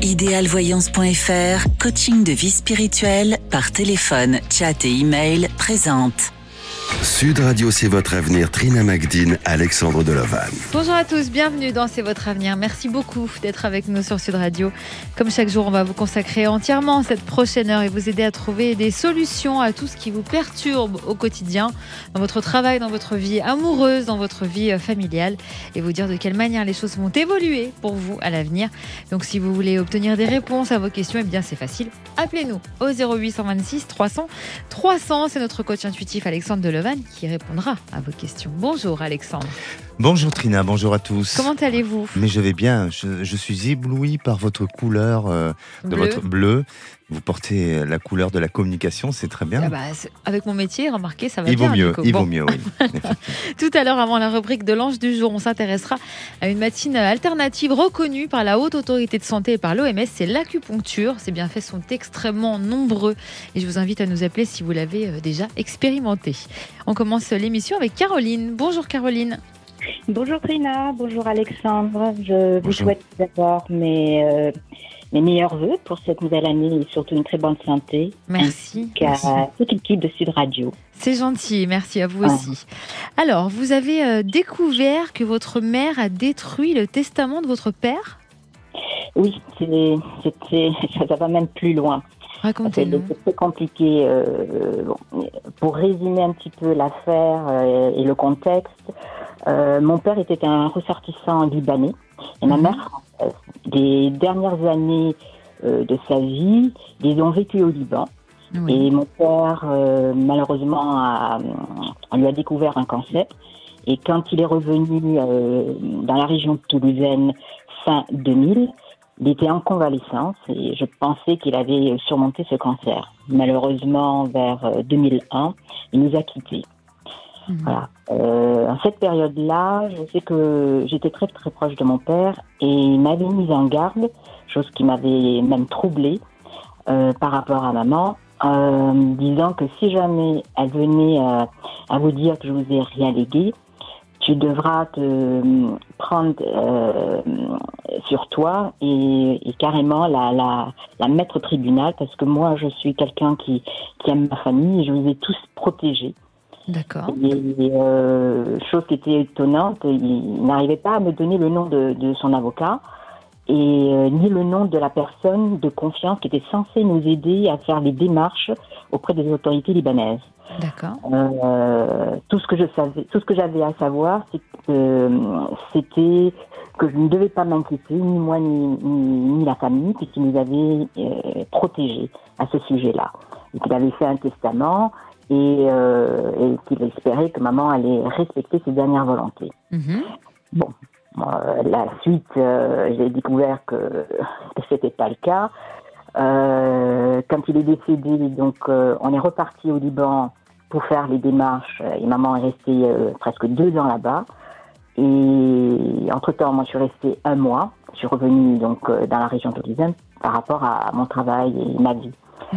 Idealvoyance.fr, coaching de vie spirituelle par téléphone, chat et email présente. Sud Radio, c'est votre avenir. Trina Magdine, Alexandre Delovan. Bonjour à tous, bienvenue dans C'est votre avenir. Merci beaucoup d'être avec nous sur Sud Radio. Comme chaque jour, on va vous consacrer entièrement cette prochaine heure et vous aider à trouver des solutions à tout ce qui vous perturbe au quotidien, dans votre travail, dans votre vie amoureuse, dans votre vie familiale, et vous dire de quelle manière les choses vont évoluer pour vous à l'avenir. Donc si vous voulez obtenir des réponses à vos questions, eh bien c'est facile. Appelez-nous au 0826 300 300. C'est notre coach intuitif Alexandre Delovan qui répondra à vos questions. Bonjour Alexandre. Bonjour Trina, bonjour à tous. Comment allez-vous ? Mais je vais bien, je suis ébloui par votre couleur de votre bleu. Vous portez la couleur de la communication, c'est très bien. Ah bah, avec mon métier, remarquez, ça va il bien. Vaut mieux, oui. Tout à l'heure, avant la rubrique de l'ange du jour, on s'intéressera à une médecine alternative reconnue par la Haute Autorité de Santé et par l'OMS, c'est l'acupuncture. Ces bienfaits sont extrêmement nombreux et je vous invite à nous appeler si vous l'avez déjà expérimenté. On commence l'émission avec Caroline. Bonjour Caroline. Bonjour Trina, bonjour Alexandre. Je vous souhaite d'abord mes meilleurs vœux pour cette nouvelle année et surtout une très bonne santé. Merci. Ainsi qu'à toute l'équipe de Sud Radio. C'est gentil, merci à vous aussi. Alors, vous avez découvert que votre mère a détruit le testament de votre père ? Oui, ça va même plus loin. Racontez-nous. C'est très compliqué. Pour résumer un petit peu l'affaire et le contexte, mon père était un ressortissant libanais et ma mère française. Les dernières années de sa vie, ils ont vécu au Liban. Oui. Et mon père, malheureusement, on lui a découvert un cancer. Et quand il est revenu dans la région toulousaine fin 2000, il était en convalescence et je pensais qu'il avait surmonté ce cancer. Malheureusement, vers 2001, il nous a quittés. Voilà. En cette période-là, je sais que j'étais très très proche de mon père et il m'avait mise en garde, chose qui m'avait même troublée par rapport à maman, disant que si jamais elle venait à vous dire que je vous ai rien légué, tu devras te prendre sur toi et carrément la mettre au tribunal parce que moi je suis quelqu'un qui aime ma famille et je vous ai tous protégés. D'accord. Et chose qui était étonnante, il n'arrivait pas à me donner le nom de son avocat et ni le nom de la personne de confiance qui était censée nous aider à faire les démarches auprès des autorités libanaises. D'accord. Tout ce que j'avais à savoir, c'était que je ne devais pas m'inquiéter, ni moi ni la famille, puisqu'il nous avait protégés à ce sujet-là. Et qu'il avait fait un testament et qu'il espérait que maman allait respecter ses dernières volontés. Bon, la suite, j'ai découvert que c'était pas le cas. Quand il est décédé, donc on est reparti au Liban pour faire les démarches et maman est restée presque 2 ans là-bas. Et entre-temps, moi je suis restée 1 mois. Je suis revenue donc dans la région toulousaine par rapport à mon travail et ma vie.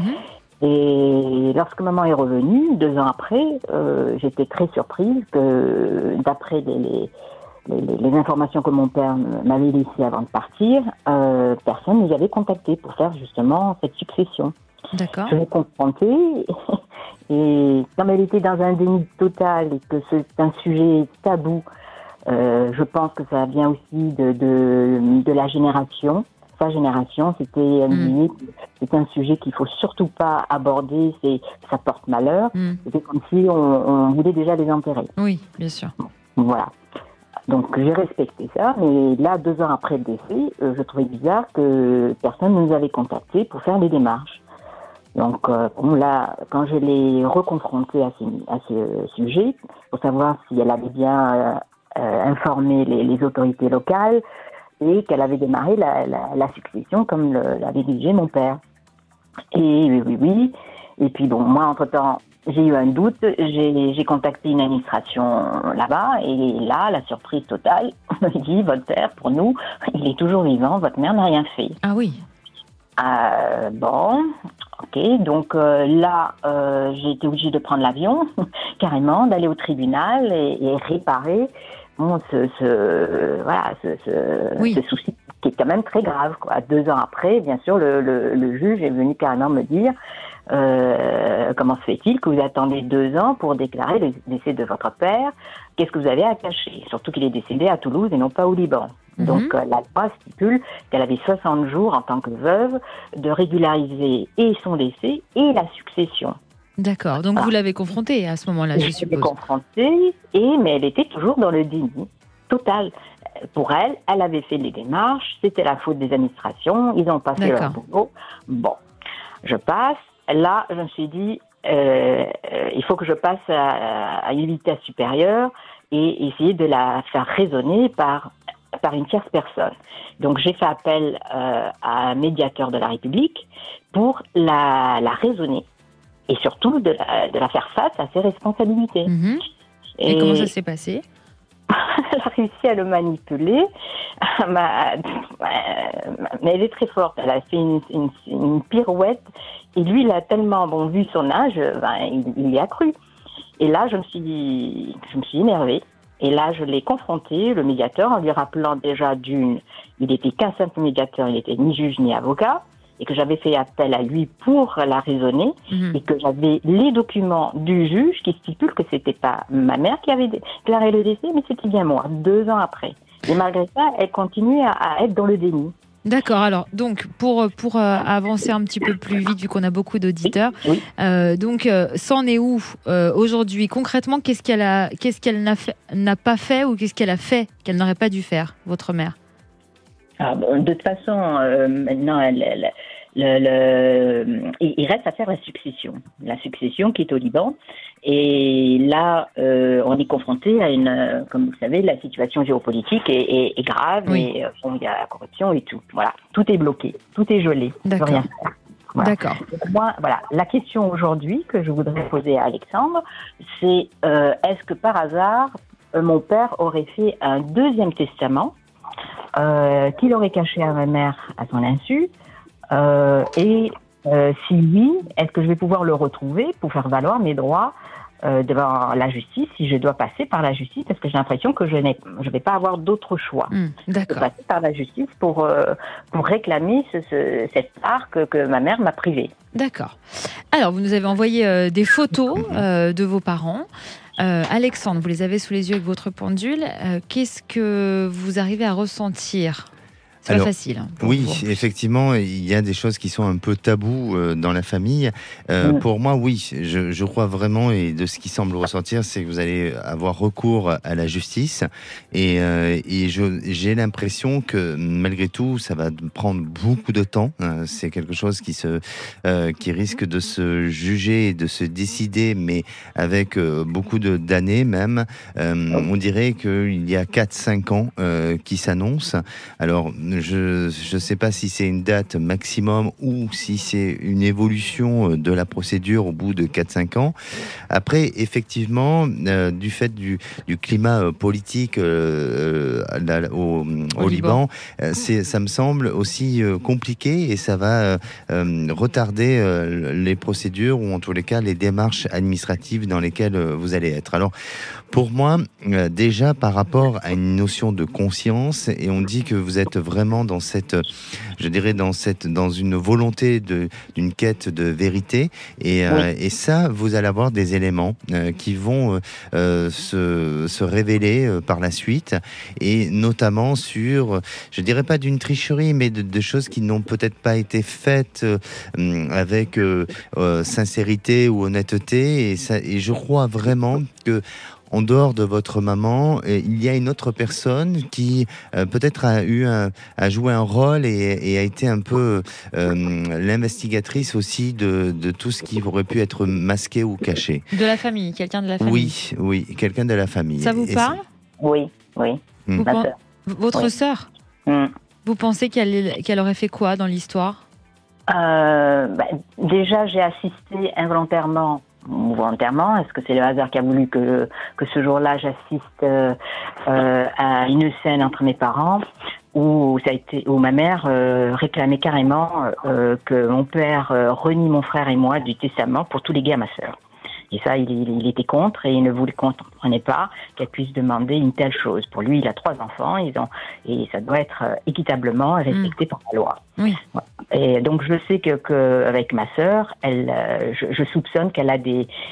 Et lorsque maman est revenue, 2 ans après, j'étais très surprise que d'après les informations que mon père m'avait laissées avant de partir, personne ne nous avait contacté pour faire justement cette succession. D'accord. Je l'ai confrontée et comme elle était dans un déni total et que c'est un sujet tabou, je pense que ça vient aussi de la génération. Sa génération, c'était un sujet qu'il faut surtout pas aborder, ça porte malheur. C'était comme si on voulait déjà les enterrer. Oui, bien sûr. Voilà. Donc j'ai respecté ça, mais là, 2 ans après le décès, je trouvais bizarre que personne ne nous avait contactés pour faire les démarches. Donc là, quand je l'ai reconfrontée à ce sujet, pour savoir si elle avait bien informé les autorités locales et qu'elle avait démarré la succession comme l'avait exigé mon père. Et oui. Et puis bon, moi, entre-temps, j'ai eu un doute, j'ai contacté une administration là-bas, et là, la surprise totale, on me dit, votre père, pour nous, il est toujours vivant, votre mère n'a rien fait. Ah oui. Bon, ok, donc là, j'ai été obligée de prendre l'avion, carrément, d'aller au tribunal et réparer bon, ce souci qui est quand même très grave, quoi. 2 ans après, bien sûr, le juge est venu carrément me dire comment se fait-il que vous attendez 2 ans pour déclarer le décès de votre père? Qu'est-ce que vous avez à cacher? Surtout qu'il est décédé à Toulouse et non pas au Liban. Donc la loi stipule qu'elle avait 60 jours en tant que veuve de régulariser et son décès et la succession. D'accord, donc vous l'avez confrontée à ce moment-là, je suppose. Je l'ai confrontée, mais elle était toujours dans le déni total. Pour elle, elle avait fait les démarches, c'était la faute des administrations, ils ont passé leur boulot. Bon, je passe. Là, je me suis dit, il faut que je passe à une vitesse supérieure et essayer de la faire raisonner par une tierce personne. Donc, j'ai fait appel à un médiateur de la République pour la raisonner et surtout de la faire face à ses responsabilités. Et comment ça s'est passé? Elle a réussi à le manipuler, mais elle est très forte. Elle a fait une pirouette et lui, il a tellement vu son âge, il y a cru. Et là, je me suis énervée. Et là, je l'ai confronté, le médiateur, en lui rappelant déjà il était qu'un simple médiateur, il n'était ni juge ni avocat, et que j'avais fait appel à lui pour la raisonner, et que j'avais les documents du juge qui stipulent que c'était pas ma mère qui avait déclaré le décès, mais c'était bien moi, 2 ans après. Et malgré ça, elle continuait à être dans le déni. D'accord. Alors, donc, pour avancer un petit peu plus vite, vu qu'on a beaucoup d'auditeurs, donc, c'en est où aujourd'hui? Concrètement, qu'est-ce qu'elle n'a pas fait ou qu'est-ce qu'elle a fait qu'elle n'aurait pas dû faire, votre mère? De toute façon, maintenant, il reste à faire la succession qui est au Liban. Et là, on est confronté à comme vous le savez, la situation géopolitique est grave et il y a la corruption et tout. Voilà, tout est bloqué, tout est gelé. D'accord. On peut rien faire. Voilà. D'accord. Donc moi, voilà, la question aujourd'hui que je voudrais poser à Alexandre, c'est est-ce que par hasard, mon père aurait fait un 2e testament qu'il aurait caché à ma mère à son insu, et si oui, est-ce que je vais pouvoir le retrouver pour faire valoir mes droits devant la justice, si je dois passer par la justice, parce que j'ai l'impression que je vais pas avoir d'autre choix. D'accord. De passer par la justice pour réclamer cette part que ma mère m'a privée. D'accord. Alors, vous nous avez envoyé des photos de vos parents. Alexandre, vous les avez sous les yeux avec votre pendule. Qu'est-ce que vous arrivez à ressentir? C'est pas facile. Oui, effectivement, il y a des choses qui sont un peu tabous dans la famille. Pour moi, oui, je crois vraiment, et de ce qui semble ressortir, c'est que vous allez avoir recours à la justice. Et j'ai l'impression que malgré tout, ça va prendre beaucoup de temps. C'est quelque chose qui risque de se juger et de se décider, mais avec beaucoup d'années même. On dirait qu'il y a 4-5 ans qui s'annoncent. Alors, je ne sais pas si c'est une date maximum ou si c'est une évolution de la procédure au bout de 4-5 ans. Après, effectivement, du fait du climat politique au Liban, ça me semble aussi compliqué et ça va retarder les procédures ou en tous les cas les démarches administratives dans lesquelles vous allez être. Alors, pour moi, déjà par rapport à une notion de conscience, et on dit que vous êtes vraiment dans dans une volonté d'une quête de vérité, et ça, vous allez avoir des éléments qui vont se révéler par la suite, et notamment sur, je dirais pas d'une tricherie, mais de choses qui n'ont peut-être pas été faites avec sincérité ou honnêteté, et je crois vraiment que en dehors de votre maman, il y a une autre personne qui peut-être a joué un rôle et a été un peu l'investigatrice aussi de tout ce qui aurait pu être masqué ou caché. De la famille, quelqu'un de la famille. Oui, quelqu'un de la famille. Ça vous parle? Oui. Votre sœur? Vous pensez qu'elle aurait fait quoi dans l'histoire? Déjà, j'ai assisté involontairement ou volontairement. Est-ce que c'est le hasard qui a voulu que ce jour-là, j'assiste à une scène entre mes parents où ma mère réclamait carrément que mon père renie mon frère et moi du testament pour tout léguer à ma sœur. Et ça, il était contre et il ne comprenait pas qu'elle puisse demander une telle chose. Pour lui, il a 3 enfants, et ça doit être équitablement respecté par la loi. Oui. Voilà. Et donc, je sais que avec ma sœur, je soupçonne qu'elle a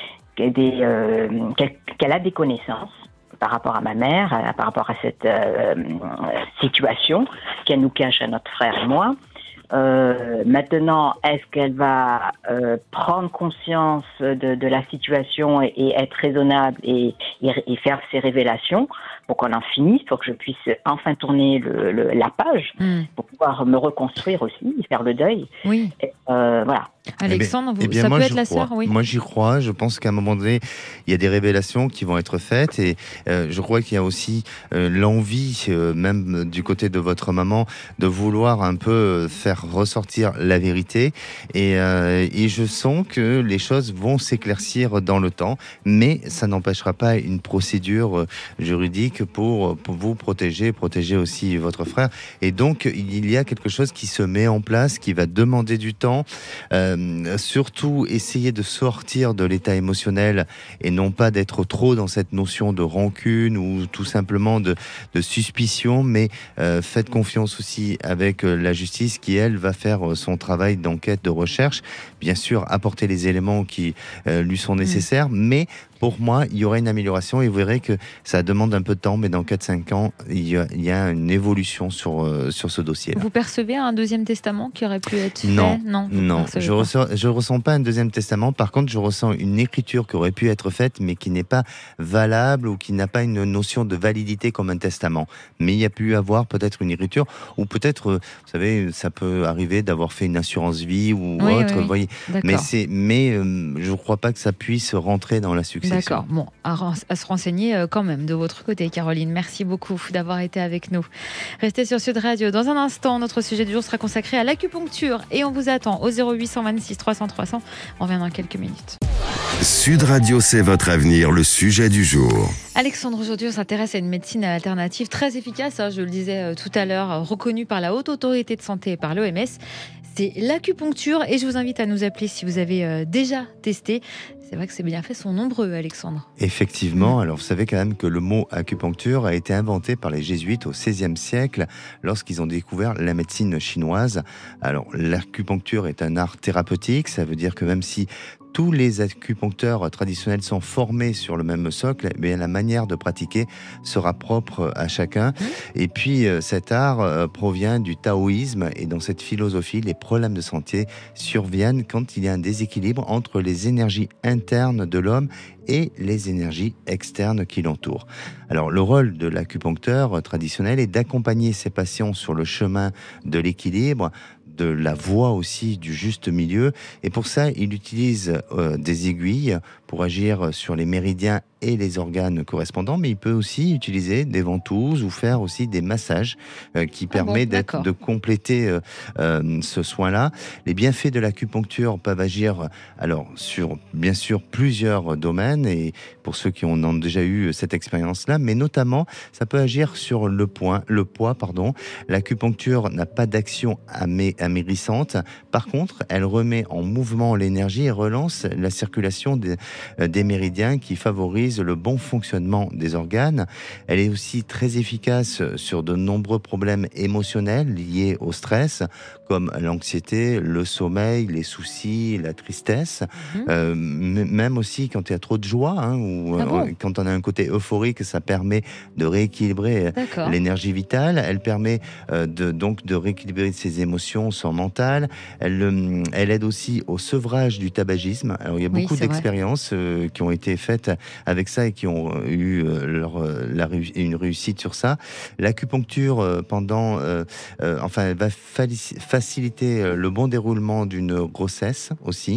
qu'elle a des connaissances par rapport à ma mère, par rapport à cette situation qu'elle nous cache à notre frère et moi. Maintenant, est-ce qu'elle va prendre conscience de la situation et être raisonnable et faire ses révélations pour qu'on en finisse, pour que je puisse enfin tourner la page, pour pouvoir me reconstruire aussi, faire le deuil. Oui. Voilà. Alexandre, ça peut être la sœur, oui. Moi, j'y crois. Je pense qu'à un moment donné, il y a des révélations qui vont être faites, et je crois qu'il y a aussi l'envie, même du côté de votre maman, de vouloir un peu faire ressortir la vérité. Et je sens que les choses vont s'éclaircir dans le temps, mais ça n'empêchera pas une procédure juridique pour vous protéger aussi votre frère. Et donc, il y a quelque chose qui se met en place, qui va demander du temps. Surtout essayer de sortir de l'état émotionnel et non pas d'être trop dans cette notion de rancune ou tout simplement de suspicion, mais faites confiance aussi avec la justice qui, elle, va faire son travail d'enquête, de recherche. Bien sûr, apporter les éléments qui lui sont nécessaires, mais pour moi, il y aura une amélioration, et vous verrez que ça demande un peu de temps, mais dans 4-5 ans, il y a une évolution sur ce dossier-là. Vous percevez un deuxième testament qui aurait pu être fait? Non, je ne ressens pas un deuxième testament. Par contre, je ressens une écriture qui aurait pu être faite, mais qui n'est pas valable ou qui n'a pas une notion de validité comme un testament. Mais il y a pu avoir peut-être une écriture, ou peut-être, vous savez, ça peut arriver d'avoir fait une assurance vie ou autre. Vous voyez. Mais je ne crois pas que ça puisse rentrer dans la succession. D'accord. Bon, à se renseigner quand même de votre côté, Caroline. Merci beaucoup d'avoir été avec nous. Restez sur Sud Radio. Dans un instant, notre sujet du jour sera consacré à l'acupuncture, et on vous attend au 0826 300 300. On revient dans quelques minutes. Sud Radio, c'est votre avenir, le sujet du jour. Alexandre, aujourd'hui, on s'intéresse à une médecine alternative très efficace, je le disais tout à l'heure, reconnue par la Haute Autorité de Santé et par l'OMS. C'est l'acupuncture, et je vous invite à nous appeler si vous avez déjà testé. C'est vrai que ces bienfaits sont nombreux, Alexandre. Effectivement. Alors, vous savez quand même que le mot acupuncture a été inventé par les jésuites au XVIe siècle, lorsqu'ils ont découvert la médecine chinoise. Alors, l'acupuncture est un art thérapeutique. Ça veut dire que même si tous les acupuncteurs traditionnels sont formés sur le même socle, mais la manière de pratiquer sera propre à chacun. Et puis, cet art provient du taoïsme, et dans cette philosophie, les problèmes de santé surviennent quand il y a un déséquilibre entre les énergies internes de l'homme et les énergies externes qui l'entourent. Alors, le rôle de l'acupuncteur traditionnel est d'accompagner ses patients sur le chemin de l'équilibre, de la voie aussi du juste milieu, et pour ça il utilise des aiguilles pour agir sur les méridiens et les organes correspondants, mais il peut aussi utiliser des ventouses ou faire aussi des massages qui permettent de compléter ce soin-là. Les bienfaits de l'acupuncture peuvent agir sur bien sûr plusieurs domaines, et pour ceux qui ont déjà eu cette expérience-là, mais notamment ça peut agir sur le poids. L'acupuncture n'a pas d'action amaigrissante. Par contre, elle remet en mouvement l'énergie et relance la circulation des méridiens, qui favorise le bon fonctionnement des organes. Elle est aussi très efficace sur de nombreux problèmes émotionnels liés au stress, comme l'anxiété, le sommeil, les soucis, la tristesse, même aussi quand il y a trop de joie, quand on a un côté euphorique, ça permet de rééquilibrer l'énergie vitale. Elle permet donc de rééquilibrer ses émotions, son mental. Elle aide aussi au sevrage du tabagisme. Alors, il y a beaucoup d'expériences qui ont été faites avec ça et qui ont eu une réussite sur ça. L'acupuncture elle va faciliter le bon déroulement d'une grossesse aussi.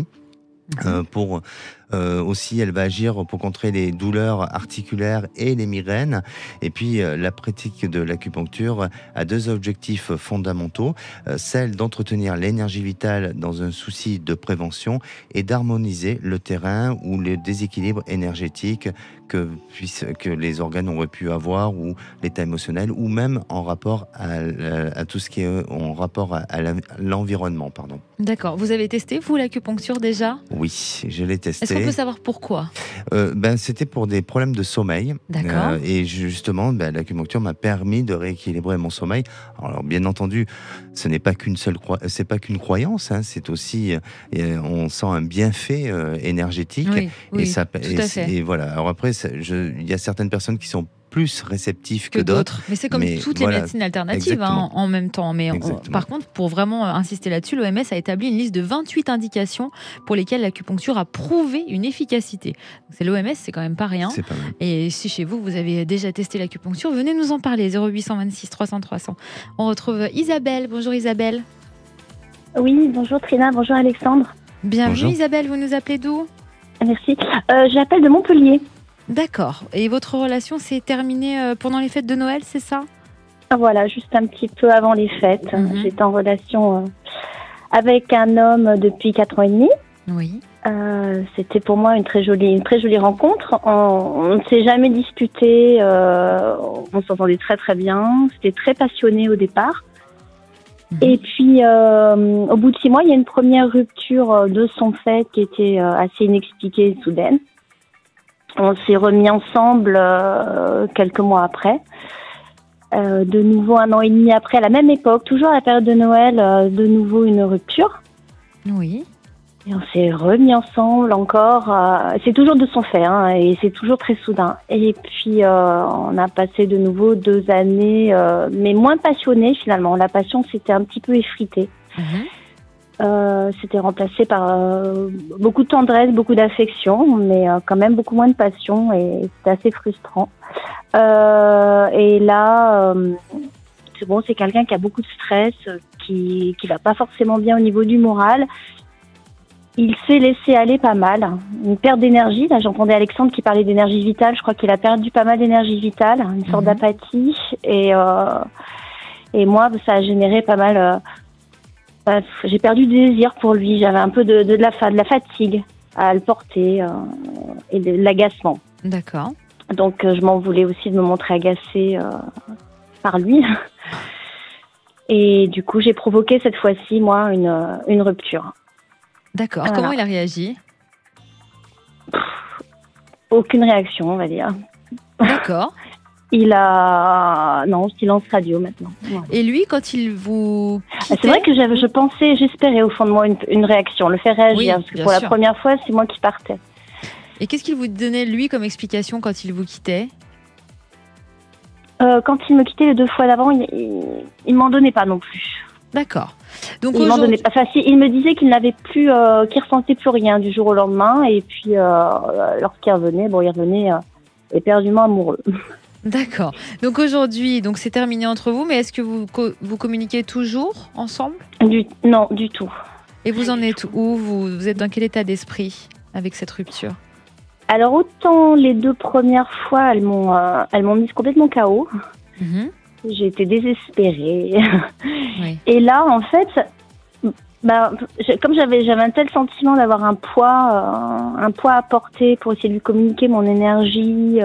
Aussi, elle va agir pour contrer les douleurs articulaires et les migraines. Et puis, la pratique de l'acupuncture a 2 objectifs fondamentaux. Celle d'entretenir l'énergie vitale dans un souci de prévention, et d'harmoniser le terrain ou le déséquilibre énergétique que les organes auraient pu avoir, ou l'état émotionnel, ou même en rapport à tout ce qui est en rapport à l'environnement. D'accord. Vous avez testé, vous, l'acupuncture déjà ? Oui, je l'ai testé. Est-ce qu'on peut savoir pourquoi? C'était pour des problèmes de sommeil. D'accord. Et justement, l'acupuncture m'a permis de rééquilibrer mon sommeil. Alors, bien entendu, ce n'est pas c'est pas qu'une croyance, hein, c'est aussi, on sent un bienfait énergétique. Oui, et tout à fait. et voilà. Alors après, il y a certaines personnes qui sont plus réceptifs que d'autres. Mais c'est comme toutes les médecines alternatives en même temps. Mais par contre, pour vraiment insister là-dessus, l'OMS a établi une liste de 28 indications pour lesquelles l'acupuncture a prouvé une efficacité. C'est l'OMS, c'est quand même pas rien. C'est pas mal. Et si chez vous, vous avez déjà testé l'acupuncture, venez nous en parler. 0826 300 300. On retrouve Isabelle. Bonjour Isabelle. Oui, bonjour Trina, bonjour Alexandre. Bienvenue Bonjour. Isabelle, vous nous appelez d'où? Merci. J'appelle de Montpellier. D'accord. Et votre relation s'est terminée pendant les fêtes de Noël, c'est ça? Voilà, juste un petit peu avant les fêtes. J'étais en relation avec un homme depuis 4 ans et demi. Oui. C'était pour moi une très jolie rencontre. On ne s'est jamais disputé. On s'entendait très très bien. C'était très passionné au départ. Et puis, au bout de 6 mois, il y a une première rupture de son fait qui était assez inexpliquée et soudaine. On s'est remis ensemble quelques mois après. De nouveau 1 an et demi après, à la même époque, toujours à la période de Noël, de nouveau une rupture. Oui. Et on s'est remis ensemble encore. C'est toujours de son fait, hein, et c'est toujours très soudain. Et puis, on a passé de nouveau 2 années, mais moins passionnées finalement. La passion s'était un petit peu effritée. C'était remplacé par beaucoup de tendresse, beaucoup d'affection, mais quand même beaucoup moins de passion, et c'était assez frustrant. Et là, c'est quelqu'un qui a beaucoup de stress, qui va pas forcément bien au niveau du moral. Il s'est laissé aller pas mal, une perte d'énergie. Là, j'entendais Alexandre qui parlait d'énergie vitale. Je crois qu'il a perdu pas mal d'énergie vitale, une sorte d'apathie. Et moi, ça a généré pas mal. J'ai perdu du désir pour lui. J'avais un peu de la fatigue à le porter et de l'agacement. D'accord. Donc, je m'en voulais aussi de me montrer agacée par lui. Et du coup, j'ai provoqué cette fois-ci, moi, une rupture. D'accord. Voilà. Comment il a réagi? Aucune réaction, on va dire. D'accord. Non, silence radio maintenant. Ouais. Et lui, quand il vous quittait... C'est vrai que j'espérais au fond de moi une réaction, le faire réagir, Oui, parce que bien pour sûr. la première fois, c'est moi qui partais. Et qu'est-ce qu'il vous donnait, lui, comme explication quand il vous quittait? Quand il me quittait les 2 fois d'avant, il m'en donnait pas non plus. D'accord. Donc Il m'en donnait pas. Enfin, il me disait qu'il n'avait plus, qu'il ressentait plus rien du jour au lendemain, et puis lorsqu'il revenait, il revenait éperdument amoureux. D'accord. Donc aujourd'hui, c'est terminé entre vous, mais est-ce que vous communiquez toujours ensemble? Non, du tout. Et vous en êtes où? Vous êtes dans quel état d'esprit avec cette rupture? Alors autant les 2 premières fois, elles m'ont mise complètement KO. J'ai été désespérée. Oui. Et là, en fait, comme j'avais un tel sentiment d'avoir un poids à porter pour essayer de lui communiquer mon énergie.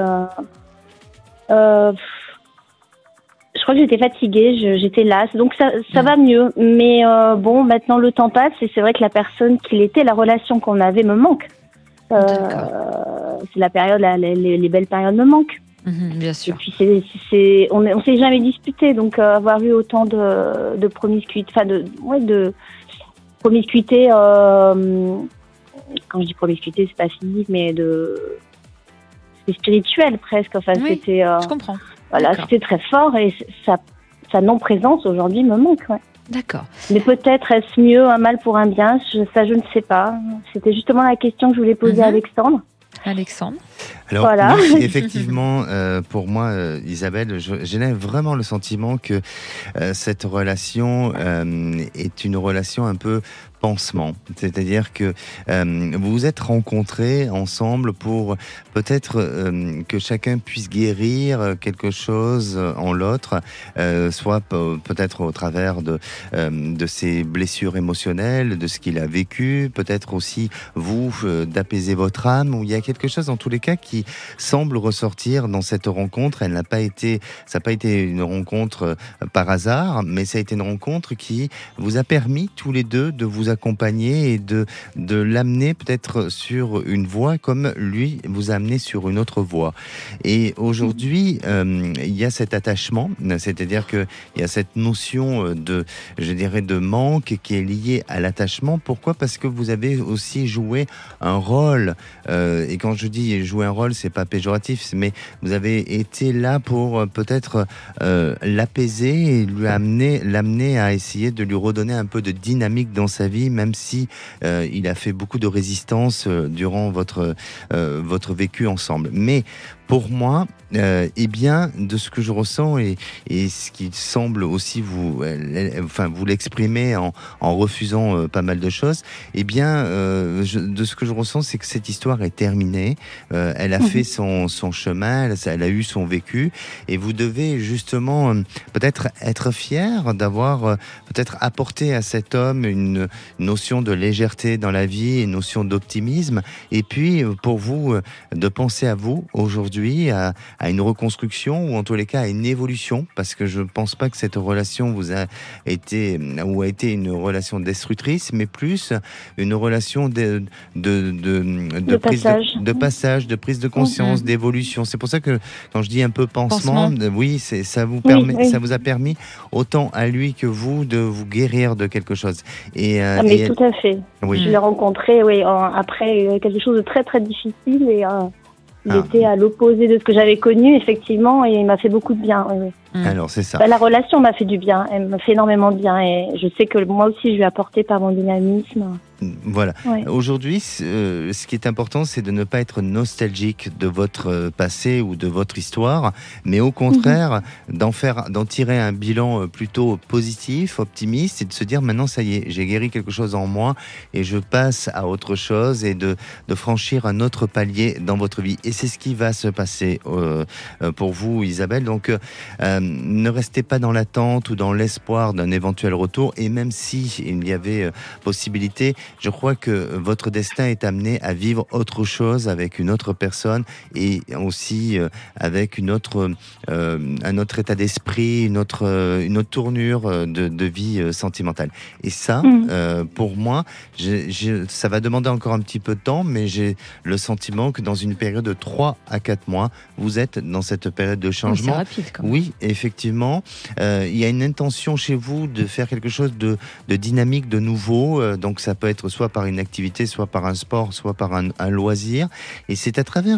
Je crois que j'étais fatiguée, j'étais lasse, donc ça va mieux. Mais maintenant le temps passe, et c'est vrai que la personne qu'il était, la relation qu'on avait me manque. C'est la période, les belles périodes me manquent. Bien sûr. Et puis on s'est jamais disputé, donc avoir eu autant de promiscuité, de promiscuité. Quand je dis promiscuité, c'est pas physique, mais c'est spirituel presque. Enfin, oui, c'était. Je comprends. Voilà, c'était très fort, et sa non-présence aujourd'hui me manque. Ouais. D'accord. Mais peut-être est-ce mieux un mal pour un bien, je ne sais pas. C'était justement la question que je voulais poser à Alexandre. Alors, voilà. oui, effectivement, pour moi, Isabelle, j'ai vraiment le sentiment que cette relation est une relation un peu pansement. C'est-à-dire que vous vous êtes rencontrés ensemble pour peut-être que chacun puisse guérir quelque chose en l'autre, soit peut-être au travers de ses blessures émotionnelles, de ce qu'il a vécu, peut-être aussi vous d'apaiser votre âme, où il y a quelque chose dans tous les cas cas qui semble ressortir dans cette rencontre. Ça n'a pas été une rencontre par hasard, mais ça a été une rencontre qui vous a permis tous les deux de vous accompagner et de l'amener peut-être sur une voie comme lui vous a amené sur une autre voie. Et aujourd'hui, il y a cet attachement, c'est-à-dire qu'il y a cette notion de manque qui est liée à l'attachement. Pourquoi ? Parce que vous avez aussi joué un rôle, et quand je dis jouer un rôle, c'est pas péjoratif, mais vous avez été là pour peut-être l'apaiser et l'amener à essayer de lui redonner un peu de dynamique dans sa vie, même si il a fait beaucoup de résistance durant votre vécu ensemble. Mais pour moi, de ce que je ressens et ce qui semble aussi vous l'exprimer en refusant pas mal de choses, de ce que je ressens, c'est que cette histoire est terminée. Elle a fait son chemin, elle a eu son vécu, et vous devez justement peut-être être fier d'avoir peut-être apporté à cet homme une notion de légèreté dans la vie, une notion d'optimisme, et puis pour vous de penser à vous aujourd'hui, à une reconstruction, ou en tous les cas à une évolution, parce que je ne pense pas que cette relation a été une relation destructrice, mais plus une relation de passage, de prise de conscience, d'évolution. C'est pour ça que quand je dis un peu pansement. Oui, ça vous a permis autant à lui que vous de vous guérir de quelque chose. Mais tout à fait. Oui. Je l'ai rencontré après quelque chose de très très difficile, et il était à l'opposé de ce que j'avais connu, effectivement, et il m'a fait beaucoup de bien. Oui. Alors, c'est ça. La relation m'a fait du bien, elle m'a fait énormément de bien, et je sais que moi aussi, je lui ai apporté par mon dynamisme. Voilà. Ouais. Aujourd'hui, ce qui est important, c'est de ne pas être nostalgique de votre passé ou de votre histoire, mais au contraire, d'en tirer un bilan plutôt positif, optimiste, et de se dire maintenant, ça y est, j'ai guéri quelque chose en moi et je passe à autre chose, et de franchir un autre palier dans votre vie. Et c'est ce qui va se passer pour vous, Isabelle. Donc, ne restez pas dans l'attente ou dans l'espoir d'un éventuel retour, et même si il y avait possibilité, je crois que votre destin est amené à vivre autre chose avec une autre personne, et aussi avec un autre état d'esprit, une autre tournure de vie sentimentale. Et ça, pour moi, ça va demander encore un petit peu de temps, mais j'ai le sentiment que dans une période de 3 à 4 mois, vous êtes dans cette période de changement. C'est rapide quand même. Oui, effectivement. Il y a une intention chez vous de faire quelque chose de dynamique, de nouveau. Donc ça peut être soit par une activité, soit par un sport, soit par un loisir. Et c'est à travers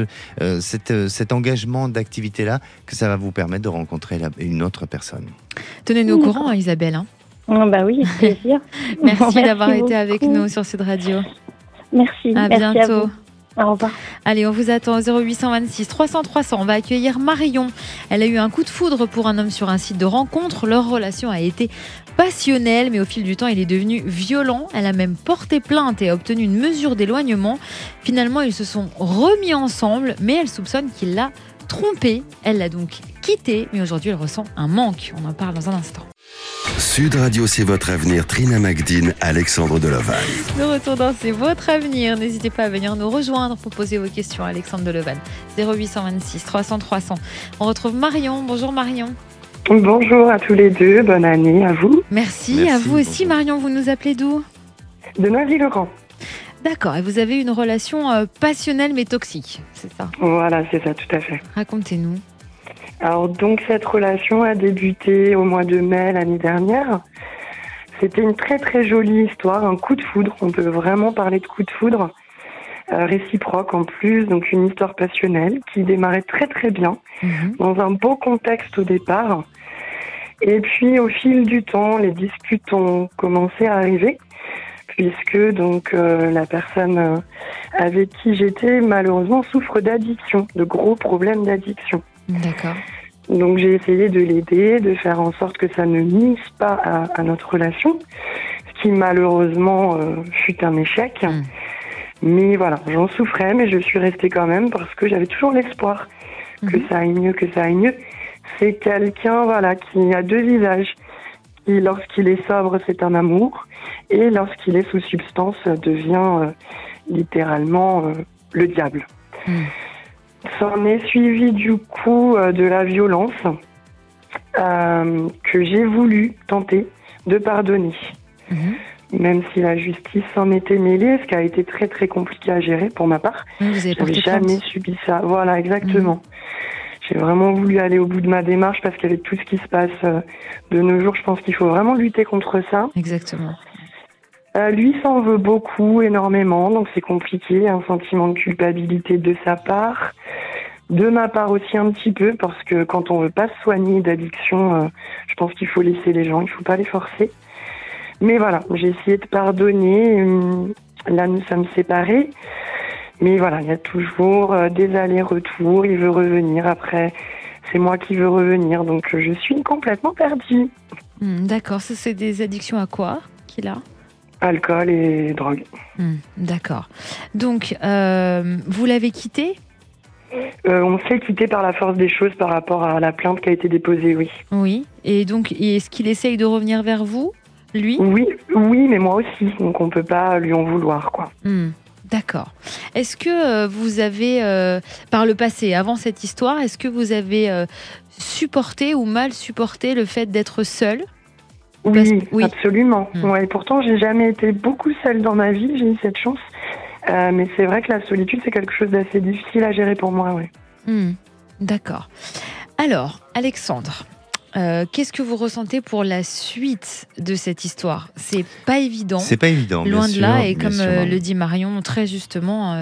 cet engagement d'activité-là que ça va vous permettre de rencontrer une autre personne. Tenez-nous au courant, Isabelle. Bah oui, avec plaisir. Merci d'avoir été avec nous sur Sud Radio. Merci. À bientôt. Au revoir. Allez, on vous attend au 0826 300 300. On va accueillir Marion. Elle a eu un coup de foudre pour un homme sur un site de rencontre. Leur relation a été passionnelle, mais au fil du temps, il est devenu violent. Elle a même porté plainte et a obtenu une mesure d'éloignement. Finalement, ils se sont remis ensemble, mais elle soupçonne qu'il l'a trompée. Elle l'a donc quitté, mais aujourd'hui, elle ressent un manque. On en parle dans un instant. Sud Radio, c'est votre avenir. Trina Magdine, Alexandre Delevan. De retour dans C'est votre avenir. N'hésitez pas à venir nous rejoindre pour poser vos questions à Alexandre Delevan. 0826 300 300. On retrouve Marion. Bonjour Marion. Bonjour à tous les deux. Bonne année à vous. Merci à vous aussi Marion. Vous nous appelez d'où ? De Noisy-le-Grand. D'accord. Et vous avez une relation passionnelle mais toxique, c'est ça ? Voilà, c'est ça, tout à fait. Racontez-nous. Alors donc cette relation a débuté au mois de mai l'année dernière. C'était une très très jolie histoire, un coup de foudre. On peut vraiment parler de coup de foudre. Réciproque en plus, donc une histoire passionnelle qui démarrait très très bien, dans un beau contexte au départ. Et puis au fil du temps, les disputes ont commencé à arriver, puisque donc la personne avec qui j'étais malheureusement souffre d'addiction, de gros problèmes d'addiction. D'accord. Donc j'ai essayé de l'aider, de faire en sorte que ça ne nuise pas à notre relation, ce qui malheureusement fut un échec. Mais voilà, j'en souffrais, mais je suis restée quand même parce que j'avais toujours l'espoir que ça aille mieux, que ça aille mieux. C'est quelqu'un qui a deux visages, qui lorsqu'il est sobre, c'est un amour, et lorsqu'il est sous substance, devient littéralement le diable. S'en est suivi du coup de la violence que j'ai voulu tenter de pardonner. Même si la justice s'en était mêlée, ce qui a été très très compliqué à gérer pour ma part. Vous avez porté plainte. Jamais subi ça. Voilà, exactement. J'ai vraiment voulu aller au bout de ma démarche parce qu'avec tout ce qui se passe de nos jours, je pense qu'il faut vraiment lutter contre ça. Exactement. Lui s'en veut beaucoup, énormément, donc c'est compliqué, un sentiment de culpabilité de sa part. De ma part aussi un petit peu, parce que quand on veut pas se soigner d'addiction, je pense qu'il faut laisser les gens, il faut pas les forcer. Mais voilà, j'ai essayé de pardonner, là nous sommes séparés. Mais voilà, il y a toujours des allers-retours, il veut revenir, après c'est moi qui veux revenir, donc je suis complètement perdue. D'accord, ça c'est des addictions à quoi qu'il a ? Alcool et drogue. D'accord. Donc, vous l'avez quitté ? On s'est quitté par la force des choses par rapport à la plainte qui a été déposée, oui. Oui, et donc est-ce qu'il essaye de revenir vers vous, lui ? Oui, mais moi aussi, donc on peut pas lui en vouloir, quoi. D'accord. Est-ce que vous avez, par le passé, avant cette histoire, est-ce que vous avez supporté ou mal supporté le fait d'être seul ? Oui, absolument. Ouais, pourtant, j'ai jamais été beaucoup seule dans ma vie, j'ai eu cette chance. Mais c'est vrai que la solitude, c'est quelque chose d'assez difficile à gérer pour moi, oui. D'accord. Alors, Alexandre, qu'est-ce que vous ressentez pour la suite de cette histoire ? C'est pas évident. C'est pas évident, loin bien de là. sûr, Et bien comme sûr. le dit Marion très justement,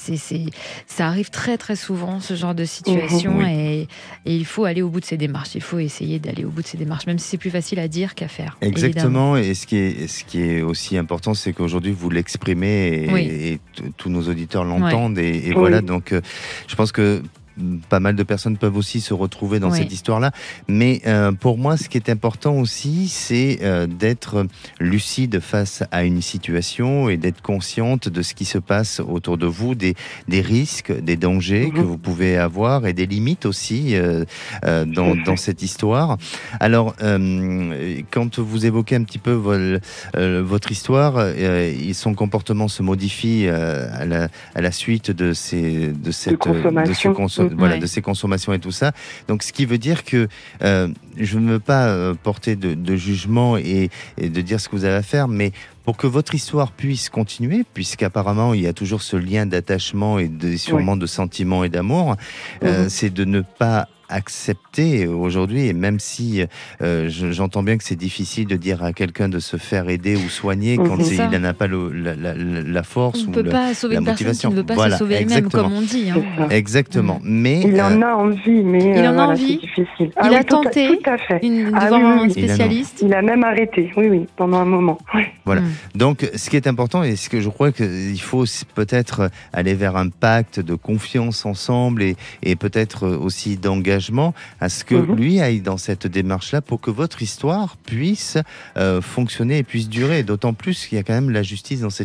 ça arrive très très souvent ce genre de situation, et il faut aller au bout de ces démarches. Il faut essayer d'aller au bout de ces démarches, même si c'est plus facile à dire qu'à faire. Exactement. Évidemment. Et ce qui est aussi important, c'est qu'aujourd'hui vous l'exprimez et tous nos auditeurs l'entendent. Et voilà. Donc, je pense que pas mal de personnes peuvent aussi se retrouver dans cette histoire-là. Mais pour moi, ce qui est important aussi, c'est d'être lucide face à une situation et d'être consciente de ce qui se passe autour de vous, des risques, des dangers que vous pouvez avoir et des limites aussi dans cette histoire. Alors, quand vous évoquez un petit peu votre histoire, son comportement se modifie à la suite de ces consommations et tout ça. Donc, ce qui veut dire que je ne veux pas porter de jugement et de dire ce que vous avez à faire, mais pour que votre histoire puisse continuer, puisqu'apparemment il y a toujours ce lien d'attachement et sûrement de sentiments et d'amour, c'est de ne pas accepter aujourd'hui, et même si j'entends bien que c'est difficile de dire à quelqu'un de se faire aider ou soigner quand il n'en a pas la force ou la motivation. On ne peut pas sauver une personne qui ne veut pas se sauver elle-même, comme on dit. Exactement. Mais il en a envie, mais il en a envie. C'est difficile. Il a tenté tout à fait. de voir un spécialiste. Il a même arrêté, pendant un moment. Voilà. Donc, ce qui est important, et ce que je crois qu'il faut peut-être aller vers un pacte de confiance ensemble et peut-être aussi d'engagement à ce que lui aille dans cette démarche-là pour que votre histoire puisse fonctionner et puisse durer. D'autant plus qu'il y a quand même la justice dans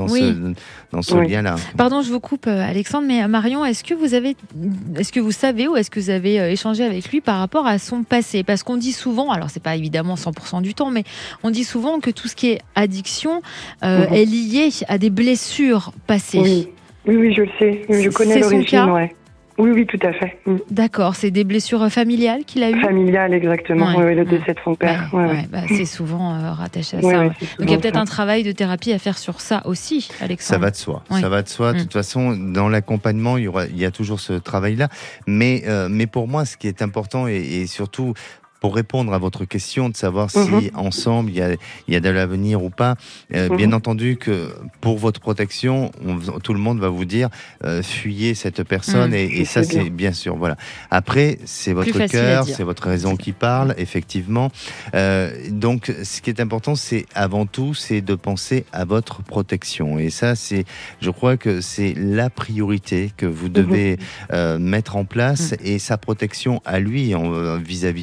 ce lien-là. Pardon, je vous coupe, Alexandre, mais Marion, est-ce que vous savez ou est-ce que vous avez échangé avec lui par rapport à son passé ? Parce qu'on dit souvent, alors c'est pas évidemment 100% du temps, mais on dit souvent que tout ce qui est addiction est lié à des blessures passées. Oui, je le sais. Je connais l'origine, Oui, tout à fait. D'accord, c'est des blessures familiales qu'il a eues ? Familiales, exactement. Le décès de son père. C'est souvent rattaché à ça. Donc il y a peut-être un travail de thérapie à faire sur ça aussi, Alexandre. Ça va de soi. Ça va de soi. De toute façon, dans l'accompagnement, il y a toujours ce travail-là. Mais pour moi, ce qui est important et surtout pour répondre à votre question de savoir si ensemble il y a de l'avenir ou pas, bien entendu que pour votre protection, tout le monde va vous dire fuyez cette personne et ça c'est bien sûr. Voilà. Après, c'est votre cœur, c'est votre raison qui parle, effectivement. Donc, ce qui est important, c'est avant tout, c'est de penser à votre protection. Et ça, je crois que c'est la priorité que vous devez mettre en place et sa protection à lui vis-à-vis de vous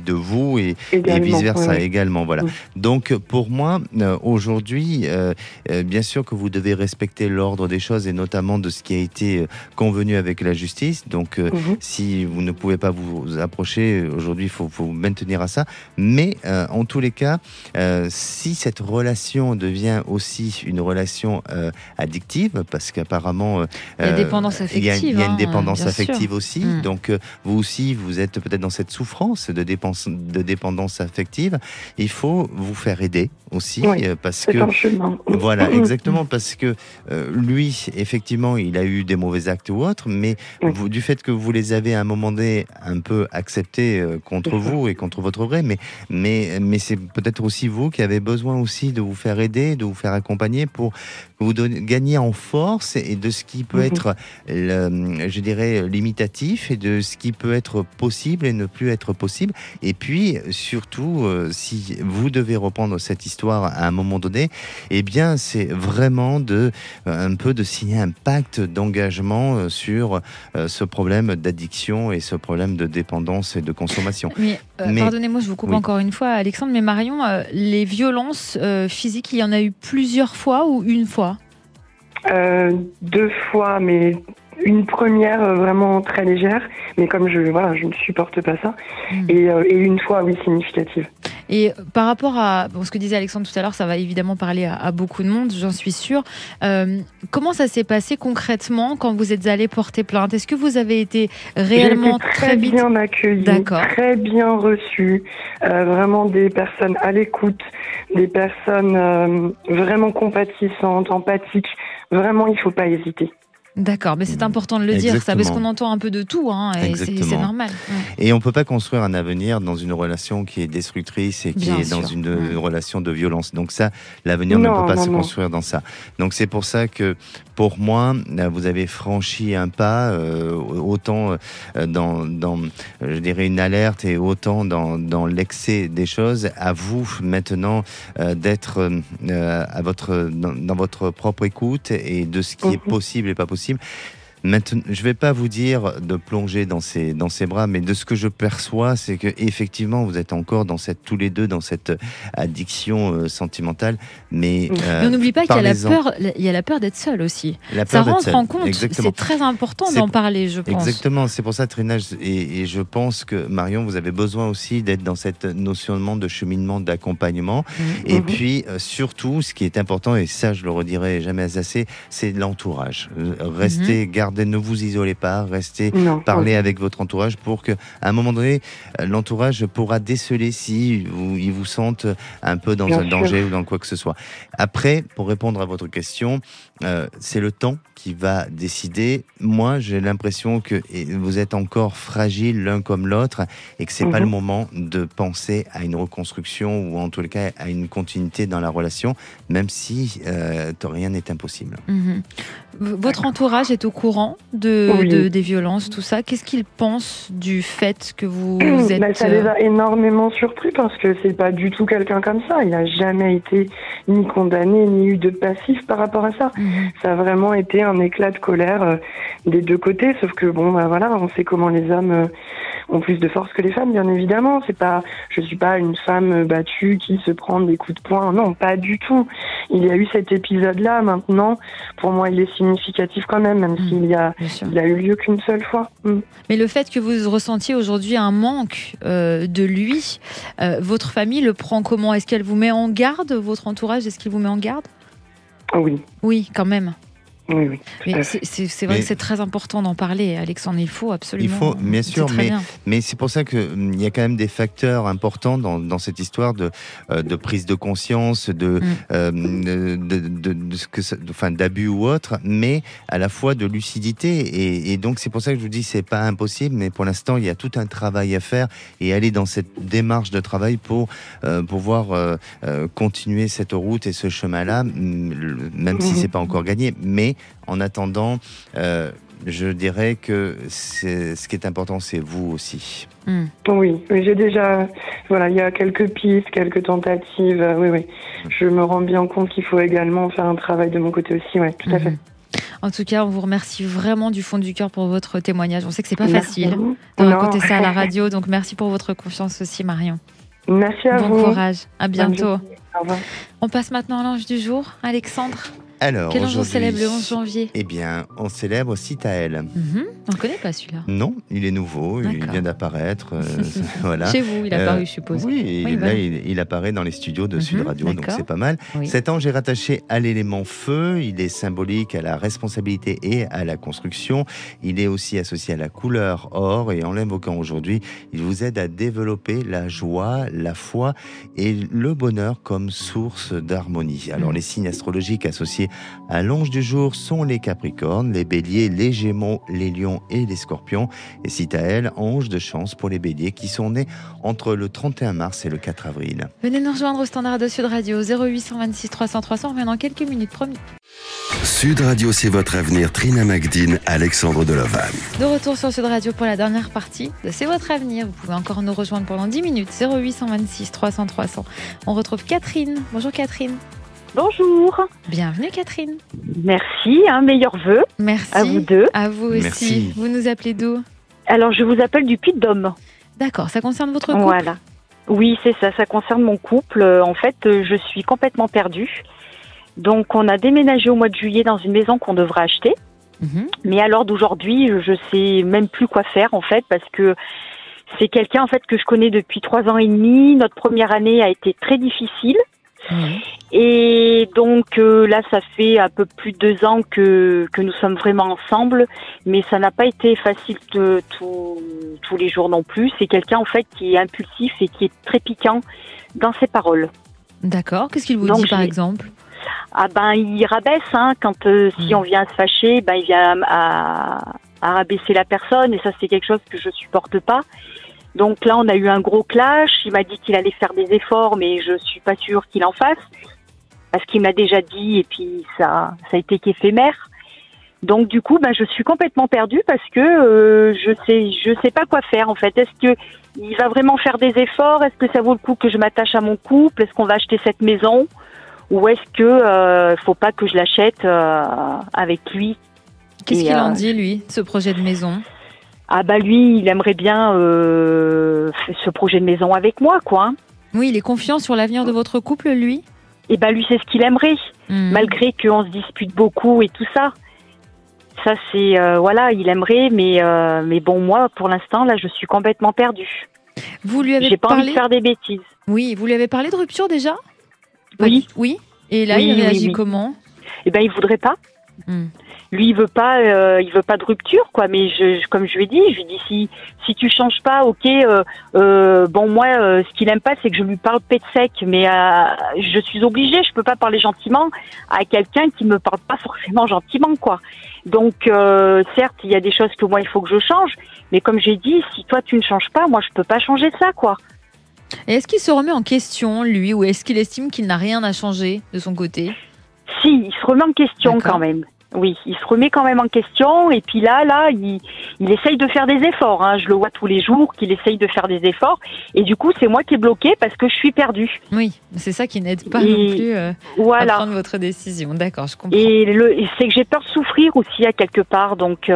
vous et vice-versa également. Voilà. Donc, pour moi, aujourd'hui, bien sûr que vous devez respecter l'ordre des choses et notamment de ce qui a été convenu avec la justice. Donc, si vous ne pouvez pas vous approcher, aujourd'hui, il faut vous maintenir à ça. Mais, en tous les cas, si cette relation devient aussi une relation addictive, parce qu'apparemment... il y a dépendance affective. Il y a une dépendance affective sûr. aussi. Donc, vous aussi, vous êtes peut-être dans cette souffrance de dépendance affective. Il faut vous faire aider aussi, parce que... Voilà, exactement, parce que lui, effectivement, il a eu des mauvais actes ou autres, mais vous, du fait que vous les avez à un moment donné un peu acceptés contre vous et contre votre gré, mais c'est peut-être aussi vous qui avez besoin aussi de vous faire aider, de vous faire accompagner pour vous gagner en force et de ce qui peut être, je dirais, limitatif et de ce qui peut être possible et ne plus être possible. Et puis, surtout, si vous devez reprendre cette histoire à un moment donné, eh bien, c'est vraiment un peu de signer un pacte d'engagement sur ce problème d'addiction et ce problème de dépendance et de consommation. Mais pardonnez-moi, je vous coupe encore une fois, Alexandre, mais Marion, les violences physiques, il y en a eu plusieurs fois ou une fois ? 2 fois, mais une première vraiment très légère, mais comme je ne supporte pas ça, et une fois, oui, significative. Et par rapport à ce que disait Alexandre tout à l'heure, ça va évidemment parler à beaucoup de monde, j'en suis sûre. Comment ça s'est passé concrètement quand vous êtes allé porter plainte ? Est-ce que vous avez été réellement très vite bien accueillie, très bien reçue, vraiment des personnes à l'écoute, des personnes vraiment compatissantes, empathiques. Vraiment, il ne faut pas hésiter. D'accord, mais c'est important de le dire, ça, parce qu'on entend un peu de tout, et c'est normal. Et on ne peut pas construire un avenir dans une relation qui est destructrice et qui est dans une relation de violence. Donc ça, l'avenir ne peut pas se construire dans ça. Donc c'est pour ça que, pour moi, vous avez franchi un pas, autant dans je dirais, une alerte et autant dans l'excès des choses. À vous, maintenant, d'être dans votre propre écoute et de ce qui est possible et pas possible. Maintenant, je ne vais pas vous dire de plonger dans ses bras, mais de ce que je perçois, c'est que effectivement, vous êtes encore tous les deux dans cette addiction sentimentale. Mais on n'oublie pas qu'il y a la peur d'être seul aussi. Ça rentre en compte. C'est très important d'en parler, je pense. Exactement. C'est pour ça, Trina, et je pense que Marion, vous avez besoin aussi d'être dans cette notion de cheminement, d'accompagnement. Et puis surtout, ce qui est important, et ça, je le redirai jamais assez, c'est l'entourage. Restez, ne vous isolez pas, restez, parlez avec votre entourage pour qu'à un moment donné, l'entourage pourra déceler si ils vous sentent un peu dans un danger ou dans quoi que ce soit. Après, pour répondre à votre question, c'est le temps qui va décider. Moi, j'ai l'impression que vous êtes encore fragiles l'un comme l'autre et que c'est pas le moment de penser à une reconstruction ou en tout cas à une continuité dans la relation, même si rien n'est impossible. Votre entourage est au courant des violences, tout ça. Qu'est-ce qu'il pense du fait que vous êtes... Ça les a énormément surpris parce que c'est pas du tout quelqu'un comme ça. Il n'a jamais été ni condamné, ni eu de passif par rapport à ça. Ça a vraiment été un éclat de colère des deux côtés, sauf que on sait comment les hommes ont plus de force que les femmes, bien évidemment. Je suis pas une femme battue qui se prend des coups de poing. Non, pas du tout. Il y a eu cet épisode-là. Maintenant, pour moi, il est significatif quand même s'il a eu lieu qu'une seule fois. Mais le fait que vous ressentiez aujourd'hui un manque de lui, votre famille le prend comment ? Est-ce qu'elle vous met en garde, votre entourage ? Est-ce qu'il vous met en garde ? Oui. Oui, quand même. Oui. Mais c'est vrai que c'est très important d'en parler, Alexandre. Il faut absolument. Il faut, bien sûr, mais c'est pour ça qu'il y a quand même des facteurs importants dans cette histoire de prise de conscience, d'abus ou autre, mais à la fois de lucidité. Et donc c'est pour ça que je vous dis c'est pas impossible, mais pour l'instant il y a tout un travail à faire et aller dans cette démarche de travail pour pouvoir continuer cette route et ce chemin-là, même si c'est pas encore gagné, mais en attendant, je dirais que ce qui est important, c'est vous aussi. Oui, j'ai déjà... il y a quelques pistes, quelques tentatives. Oui. Je me rends bien compte qu'il faut également faire un travail de mon côté aussi. Oui, tout à fait. En tout cas, on vous remercie vraiment du fond du cœur pour votre témoignage. On sait que c'est pas facile de raconter ça à la radio, donc merci pour votre confiance aussi, Marion. Merci à vous. Bon courage. À bientôt. Au revoir. On passe maintenant à l'ange du jour. Alexandre, Alors, quel ange on aujourd'hui, célèbre le 11 janvier? Eh bien, on célèbre Sitaël. On ne connaît pas celui-là. Non, il est nouveau, il D'accord. vient d'apparaître. Voilà. Chez vous, il a paru, je suppose. Oui, Oui, là, voilà. il apparaît dans les studios de Sud Radio, donc d'accord. c'est pas mal. Oui. Cet ange est rattaché à l'élément feu, il est symbolique à la responsabilité et à la construction. Il est aussi associé à la couleur or, et en l'invoquant aujourd'hui, il vous aide à développer la joie, la foi et le bonheur comme source d'harmonie. Alors, les signes astrologiques associés à l'ange du jour sont les Capricornes, les Béliers, les Gémeaux, les Lions et les Scorpions. Et Sitaël, ange de chance pour les Béliers qui sont nés entre le 31 mars et le 4 avril. Venez nous rejoindre au standard de Sud Radio 0826 300 300. On revient dans quelques minutes, promis. Sud Radio, c'est votre avenir. Trina Magdine, Alexandre Delovan. De retour sur Sud Radio pour la dernière partie de C'est votre avenir. Vous pouvez encore nous rejoindre pendant 10 minutes. 0826 300 300. On retrouve Catherine. Bonjour Catherine. Bonjour. Bienvenue Catherine. Merci, meilleurs vœux Merci. à vous deux. À vous aussi. Merci. Vous nous appelez d'où? Alors, je vous appelle du Puy-de-Dôme. D'accord, ça concerne votre couple? Voilà. Oui, c'est ça, ça concerne mon couple. En fait, je suis complètement perdue. Donc, on a déménagé au mois de juillet dans une maison qu'on devrait acheter. Mais à l'heure d'aujourd'hui, je sais même plus quoi faire, en fait, parce que c'est quelqu'un, en fait, que je connais depuis 3 ans et demi. Notre première année a été très difficile. Et donc là, ça fait un peu plus de 2 ans que nous sommes vraiment ensemble, mais ça n'a pas été facile tous les jours non plus. C'est quelqu'un en fait qui est impulsif et qui est très piquant dans ses paroles. D'accord, qu'est-ce qu'il vous Donc, dit par exemple? Ah ben, il rabaisse, quand si on vient à se fâcher, ben il vient à rabaisser la personne, et ça c'est quelque chose que je supporte pas. Donc là, on a eu un gros clash. Il m'a dit qu'il allait faire des efforts, mais je suis pas sûre qu'il en fasse, parce qu'il m'a déjà dit, et puis ça a été qu'éphémère. Donc du coup, je suis complètement perdue parce que je sais pas quoi faire en fait. Est-ce que il va vraiment faire des efforts? Est-ce que ça vaut le coup que je m'attache à mon couple? Est-ce qu'on va acheter cette maison? Ou est-ce que faut pas que je l'achète avec lui? Qu'est-ce qu'il en dit lui, ce projet de maison? Ah bah lui, il aimerait bien ce projet de maison avec moi, quoi. Oui, il est confiant sur l'avenir de votre couple, lui? Et bah lui, c'est ce qu'il aimerait, malgré qu'on se dispute beaucoup et tout ça. Ça, c'est voilà, il aimerait, mais bon, moi, pour l'instant, là, je suis complètement perdue. Vous lui avez J'ai pas parlé envie de faire des bêtises. Oui, vous lui avez parlé de rupture déjà? Oui. Oui. Et là, Oui, il réagit oui. comment? Eh ben, il voudrait pas. Lui, il veut pas de rupture, quoi. Mais comme je lui ai dit, si tu changes pas, ok. Bon, moi, ce qu'il aime pas, c'est que je lui parle pet sec. Mais je suis obligée, je peux pas parler gentiment à quelqu'un qui me parle pas forcément gentiment, quoi. Donc, certes, il y a des choses que moi, il faut que je change. Mais comme j'ai dit, si toi, tu ne changes pas, moi, je peux pas changer ça, quoi. Et est-ce qu'il se remet en question, lui, ou est-ce qu'il estime qu'il n'a rien à changer de son côté? Si, il se remet en question quand même. Oui, il se remet quand même en question. Et puis là, il essaye de faire des efforts. Je le vois tous les jours qu'il essaye de faire des efforts. Et du coup, c'est moi qui est bloquée parce que je suis perdue. Oui, c'est ça qui n'aide pas non plus à prendre votre décision. D'accord, je comprends. Et c'est que j'ai peur de souffrir aussi à quelque part. Donc,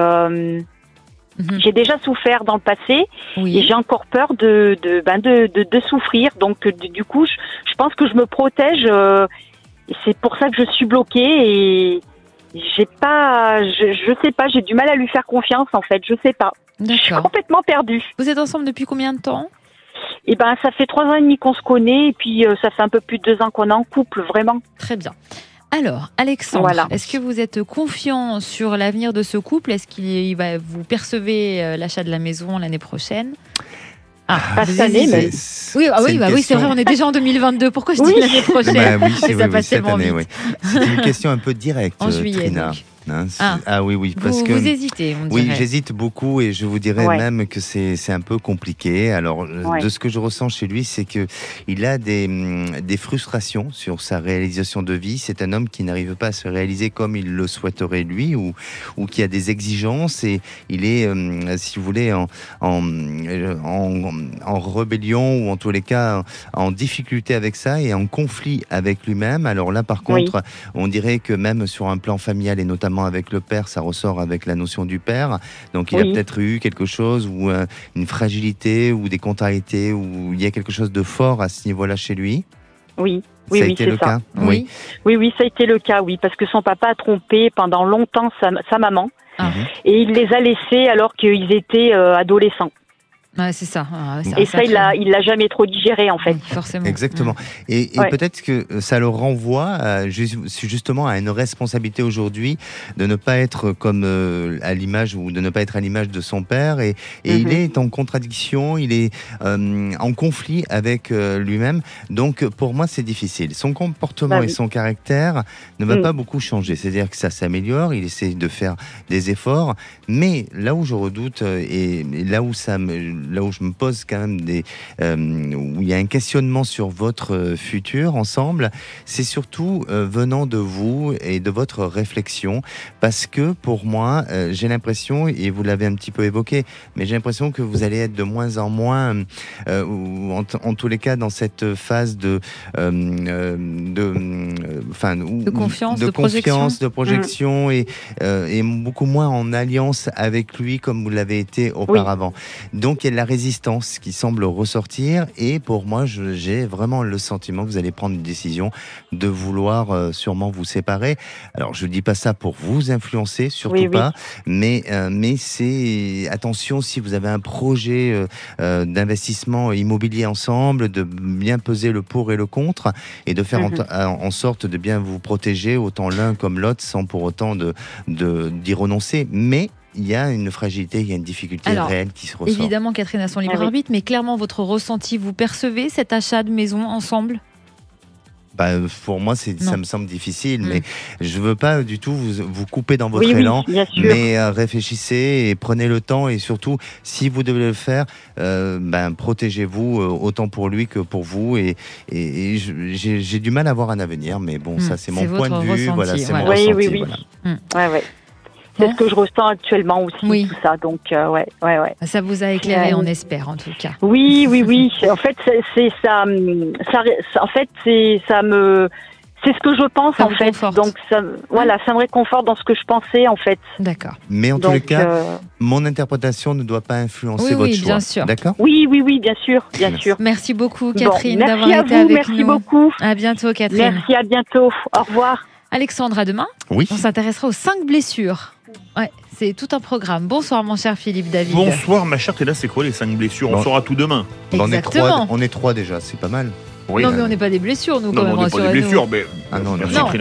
j'ai déjà souffert dans le passé et j'ai encore peur de souffrir. Donc, du coup, je pense que je me protège. C'est pour ça que je suis bloquée et je sais pas, j'ai du mal à lui faire confiance en fait, je sais pas. Je suis complètement perdue. Vous êtes ensemble depuis combien de temps? Eh ben, ça fait 3 ans et demi qu'on se connaît et puis ça fait un peu plus de 2 ans qu'on est en couple, vraiment. Très bien. Alors, Alexandre, est-ce que vous êtes confiant sur l'avenir de ce couple? Est-ce qu'il va vous percevez l'achat de la maison l'année prochaine? Pas cette année, mais... Oui, c'est vrai, on est déjà en 2022. Pourquoi je dis l'année prochaine? Ça passe tellement vite. C'est une question un peu directe, en juillet, Trina. donc. Oui, parce vous, que vous hésitez, on dirait. Oui, j'hésite beaucoup et je vous dirais même que c'est un peu compliqué. Alors, de ce que je ressens chez lui, c'est que il a des frustrations sur sa réalisation de vie. C'est un homme qui n'arrive pas à se réaliser comme il le souhaiterait lui, ou qui a des exigences, et il est, si vous voulez, en rébellion, ou en tous les cas en difficulté avec ça et en conflit avec lui-même. Alors là, par contre, on dirait que même sur un plan familial et notamment notamment avec le père, ça ressort avec la notion du père. Donc il a peut-être eu quelque chose, ou une fragilité, ou des contrariétés, ou il y a quelque chose de fort à ce niveau-là chez lui. Oui. Ça a été le cas. Oui, ça a été le cas, oui, parce que son papa a trompé pendant longtemps sa maman, et il les a laissés alors qu'ils étaient adolescents. Ouais, c'est ça. Et ça, il l'a jamais trop digéré, en fait. Forcément. Exactement. Et peut-être que ça le renvoie justement à une responsabilité aujourd'hui de ne pas être comme à l'image, ou de ne pas être à l'image de son père. Et il est en contradiction, il est en conflit avec lui-même. Donc, pour moi, c'est difficile. Son comportement et son caractère ne va pas beaucoup changer. C'est-à-dire que ça s'améliore, il essaie de faire des efforts. Mais là où je redoute, et là où je me pose quand même où il y a un questionnement sur votre futur ensemble, c'est surtout venant de vous et de votre réflexion, parce que pour moi, j'ai l'impression, et vous l'avez un petit peu évoqué, mais j'ai l'impression que vous allez être de moins en moins, ou en tous les cas dans cette phase de confiance, de projection, et beaucoup moins en alliance avec lui comme vous l'avez été auparavant. Donc il y a de la résistance qui semble ressortir, et pour moi j'ai vraiment le sentiment que vous allez prendre une décision de vouloir sûrement vous séparer. Alors je dis pas ça pour vous influencer, surtout pas, mais c'est attention, si vous avez un projet d'investissement immobilier ensemble, de bien peser le pour et le contre, et de faire en sorte de bien vous protéger autant l'un comme l'autre, sans pour autant d'y renoncer. Mais il y a une fragilité, il y a une difficulté réelle qui se ressort. Évidemment, Catherine a son libre arbitre, mais clairement, votre ressenti, vous percevez cet achat de maison ensemble ? Pour moi, ça me semble difficile, mais je veux pas du tout vous couper dans votre élan, mais réfléchissez et prenez le temps, et surtout, si vous devez le faire, protégez-vous autant pour lui que pour vous, et j'ai du mal à voir un avenir, mais bon, ça c'est mon point de vue, mon ressenti. C'est ce que je ressens actuellement aussi, tout ça. Donc, Ça vous a éclairé, on espère, en tout cas. Oui. En fait, c'est ça. En fait, c'est ce que je pense, en fait. Conforte. Donc, ça me réconforte dans ce que je pensais, en fait. D'accord. Mais en tous les cas, mon interprétation ne doit pas influencer votre choix. Bien sûr. D'accord ? Oui, bien sûr. Merci beaucoup, Catherine, d'avoir été avec nous. Merci beaucoup. À bientôt, Catherine. Merci, à bientôt. Au revoir. Alexandre, à demain. Oui. On s'intéressera aux 5 blessures. Ouais, c'est tout un programme. Bonsoir, mon cher Philippe David. Bonsoir, ma chère Théla, c'est quoi les 5 blessures ? On saura tout demain. Exactement. On est 3 déjà, c'est pas mal. Oui, non, mais on n'est pas des blessures, nous, quand même. Non, on n'est pas des blessures, mais... non.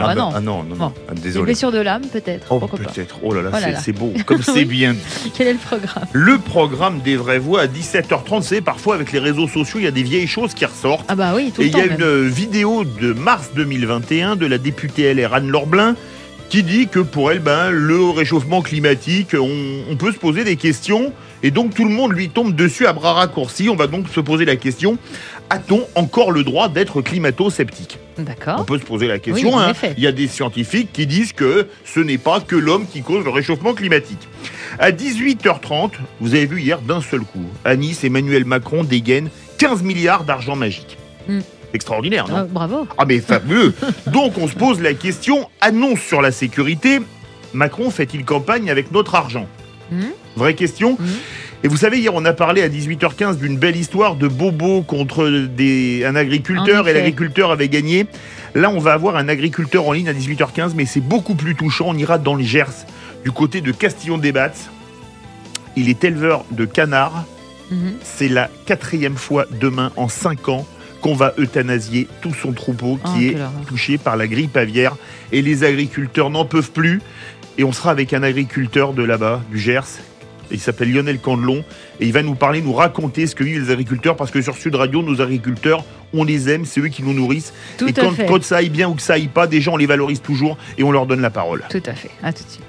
Désolé. Des blessures de l'âme, peut-être. Peut-être. Oh là là, c'est beau. Comme c'est bien dit. Quel est le programme ? Le programme des vraies voix à 17h30. Vous savez, parfois, avec les réseaux sociaux, il y a des vieilles choses qui ressortent. Ah bah oui, tout le temps. Et il y a une vidéo de mars 2021 de la députée LR Anne-Laure Blin qui dit que pour elle, le réchauffement climatique, on peut se poser des questions, et donc tout le monde lui tombe dessus à bras raccourcis. On va donc se poser la question, a-t-on encore le droit d'être climato-sceptique ? D'accord. On peut se poser la question. Il y a des scientifiques qui disent que ce n'est pas que l'homme qui cause le réchauffement climatique. À 18h30, vous avez vu hier d'un seul coup, à Nice, Emmanuel Macron dégaine 15 milliards d'argent magique. Extraordinaire, non ? Bravo. Ah mais fabuleux. Donc on se pose la question, annonce sur la sécurité, Macron fait-il campagne avec notre argent ? Vraie question. Et vous savez, hier on a parlé à 18h15 d'une belle histoire de bobo contre un agriculteur, et l'agriculteur avait gagné. Là on va avoir un agriculteur en ligne à 18h15, mais c'est beaucoup plus touchant. On ira dans le Gers, du côté de Castillon-des-Battes. Il est éleveur de canards. C'est la 4e fois demain en 5 ans qu'on va euthanasier tout son troupeau qui est touché par la grippe aviaire. Et les agriculteurs n'en peuvent plus. Et on sera avec un agriculteur de là-bas, du Gers. Il s'appelle Lionel Candelon. Et il va nous parler, nous raconter ce que vivent les agriculteurs. Parce que sur Sud Radio, nos agriculteurs, on les aime. C'est eux qui nous nourrissent. Et quand ça aille bien ou que ça aille pas, des gens, on les valorise toujours. Et on leur donne la parole. Tout à fait. À tout de suite.